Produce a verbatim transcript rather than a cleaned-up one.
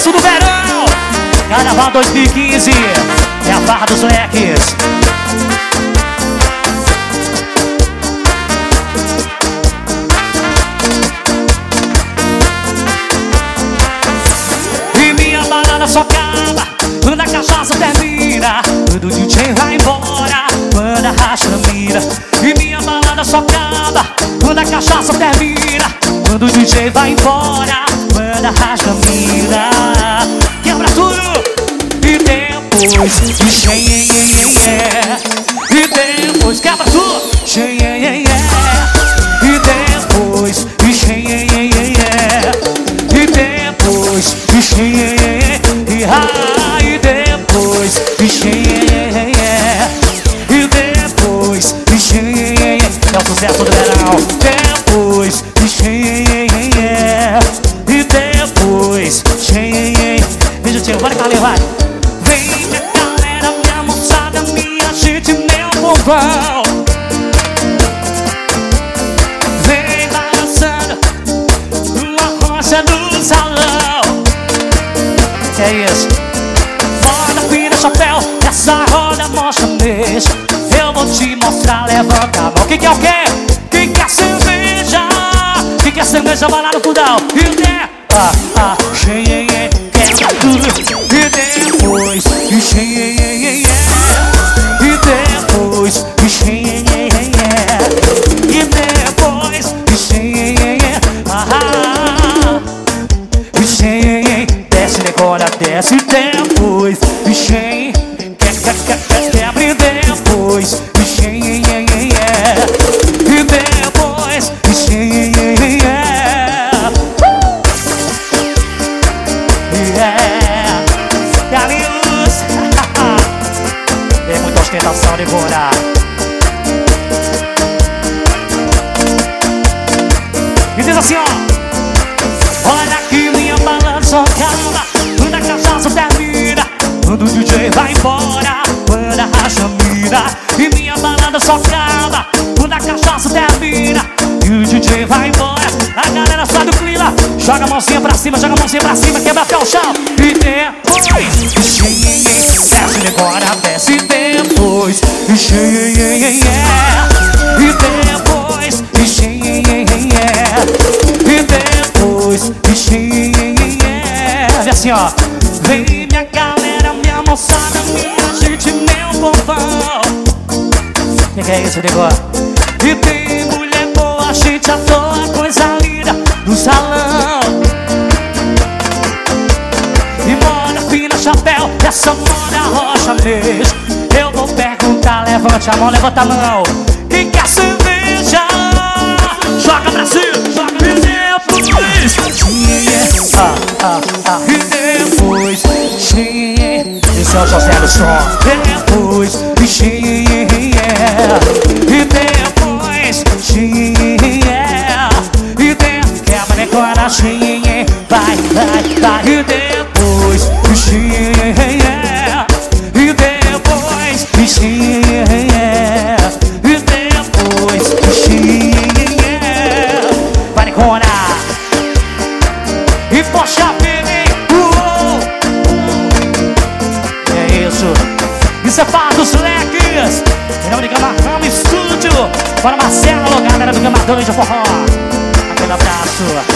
sucesso do verão. Carnaval dois mil e quinze é a farra dos leques. E minha balada só acaba quando a cachaça termina, quando o D J vai embora, quando a racha mira. E minha balada só acaba quando a cachaça termina, quando o D J vai embora, quando a racha mira. Quebra tudo! E depois, e xê, e depois, quebra tudo! Xê, e depois, e xê, e depois, e xê, e ah, e depois, e xê, e depois, e xê, é o sucesso do verão. Depois, e xê, e depois, xê. Beijo, tio, bora cá, vai. Vem minha galera, minha moçada, minha gente, meu povão. Vem balançando numa rocha do salão. Que é isso? Roda, vira, chapéu, essa roda mostra mesmo. Eu vou te mostrar, levanta a mão. Que que é o quê? Que que é cerveja? Que que é cerveja, vai lá no fundão. E o quê? Ah, ah, cheia, quebra tudo. E depois, e cheia, e depois, e cheia, e depois, e cheia, ah, e cheia, desce, decora, desce, depois, e cheia, quebra, e depois, e cheia, e depois, e cheia. Tem muita ostentação de bora. E diz assim, ó: olha que minha balada só calma quando a cachaça termina, quando o D J vai embora, quando a racha mira. E minha balada só calma quando a cachaça termina e o D J vai embora. A galera sai do clima, joga a mãozinha pra cima, joga a mãozinha pra cima, quebra até o chão. E depois, desce, decora, desce, depois, e cheia, e depois, e cheia, e depois, e cheia. Assim, ó: vem minha galera, minha moçada, minha gente, meu povão. Que que é isso, Negó? E tem mulher boa, gente à toa, coisa linda no salão. E moda fina, chapéu, essa moda rocha mesmo. Eu vou perguntar, levante a mão, levanta a mão. Quem quer cerveja? Joga pra cima, joga pra depois. Ah, ah, ah. E depois, cheia. Esse é o José do som. Depois, cheia. E depois, cheia. E depois, quebra, decora, cheia. Vai, vai, vai. E depois, cheia. E depois, cheia. E depois, cheia. Vai, decora. E poxa, baby, uou. É isso. Isso é farra dos leques. Em nome de Gamarrama Estúdio. Bora, Marcelo, galera do Gamadão de Forró. Aquele abraço.